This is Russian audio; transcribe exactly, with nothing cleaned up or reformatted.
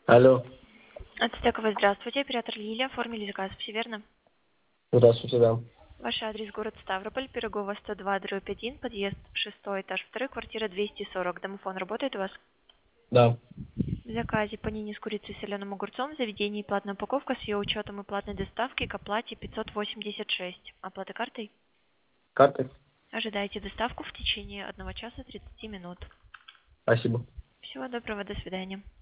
Алло. Ацтекова, здравствуйте. Оператор Лилия. Оформили заказ. Все верно? Здравствуйте, да. Ваш адрес город Ставрополь, Пирогова сто два, дробь один, подъезд шестой этаж, второй, квартира двести сорок. Домофон работает у вас? Да. В заказе панини с курицей и соленым огурцом, в заведении платная упаковка с ее учетом и платной доставки к оплате пятьсот восемьдесят шесть. Оплата картой? Карты? Ожидайте доставку в течение одного часа тридцати минут. Спасибо. Всего доброго, до свидания.